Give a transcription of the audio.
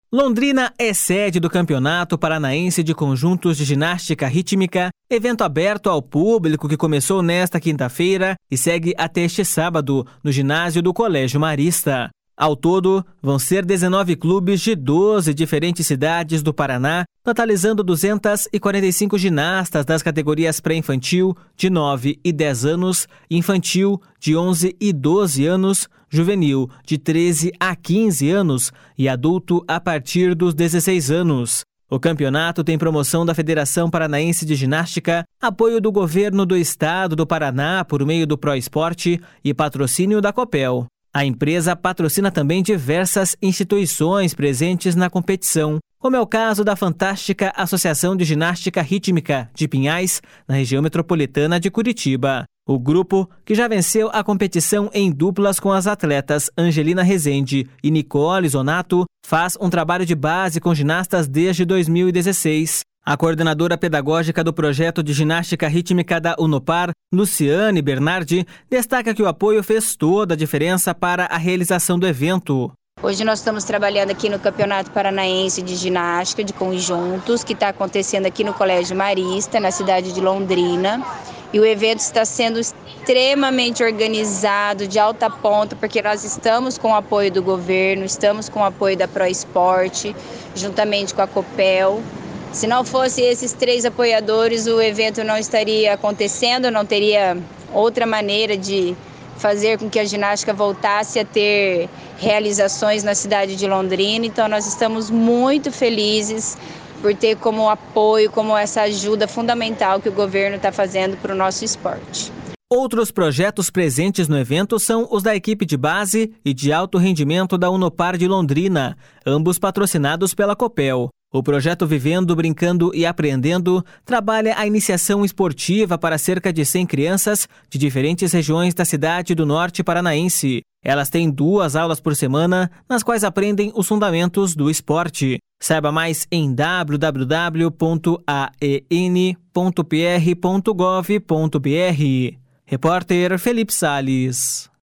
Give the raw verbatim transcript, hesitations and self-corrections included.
Londrina é sede do Campeonato Paranaense de Conjuntos de Ginástica Rítmica, evento aberto ao público que começou nesta quinta-feira e segue até este sábado no ginásio do Colégio Marista. Ao todo, vão ser dezenove clubes de doze diferentes cidades do Paraná, totalizando duzentos e quarenta e cinco ginastas das categorias pré-infantil de nove e dez anos, infantil de onze e doze anos, juvenil de treze a quinze anos e adulto a partir dos dezesseis anos. O campeonato tem promoção da Federação Paranaense de Ginástica, apoio do Governo do Estado do Paraná por meio do ProEsporte e patrocínio da Copel. A empresa patrocina também diversas instituições presentes na competição, como é o caso da fantástica Associação de Ginástica Rítmica de Pinhais, na região metropolitana de Curitiba. O grupo, que já venceu a competição em duplas com as atletas Angelina Rezende e Nicole Zonato, faz um trabalho de base com ginastas desde dois mil e dezesseis. A coordenadora pedagógica do projeto de ginástica rítmica da Unopar, Luciane Bernardi, destaca que o apoio fez toda a diferença para a realização do evento. Hoje nós estamos trabalhando aqui no Campeonato Paranaense de Ginástica de Conjuntos, que está acontecendo aqui no Colégio Marista, na cidade de Londrina. E o evento está sendo extremamente organizado, de alta ponta, porque nós estamos com o apoio do governo, estamos com o apoio da ProEsporte, juntamente com a Copel. Se não fosse esses três apoiadores, o evento não estaria acontecendo, não teria outra maneira de fazer com que a ginástica voltasse a ter realizações na cidade de Londrina. Então nós estamos muito felizes por ter como apoio, como essa ajuda fundamental que o governo está fazendo para o nosso esporte. Outros projetos presentes no evento são os da equipe de base e de alto rendimento da Unopar de Londrina, ambos patrocinados pela Copel. O projeto Vivendo, Brincando e Aprendendo trabalha a iniciação esportiva para cerca de cem crianças de diferentes regiões da cidade do norte paranaense. Elas têm duas aulas por semana, nas quais aprendem os fundamentos do esporte. Saiba mais em w w w ponto a e n ponto p r ponto gov ponto b r. Repórter Felipe Salles.